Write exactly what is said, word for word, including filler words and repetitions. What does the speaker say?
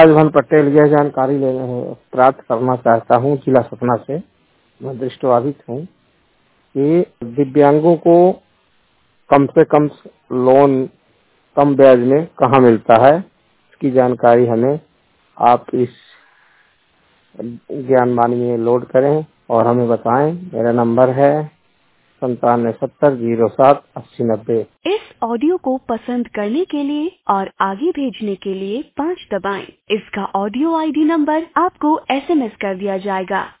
राजभवन पटेल, यह जानकारी लेने प्राप्त करना चाहता हूँ जिला सतना से। मैं दृष्टिबाधित हूँ कि दिव्यांगों को कम से कम लोन कम ब्याज में कहाँ मिलता है, इसकी जानकारी हमें आप इस ज्ञानवाणी में लोड करें और हमें बताएं। मेरा नंबर है संतानवे सत्तर जीरो सात अस्सी नब्बे। इस ऑडियो को पसंद करने के लिए और आगे भेजने के लिए पाँच दबाएं। इसका ऑडियो आईडी नंबर आपको एसएमएस कर दिया जाएगा।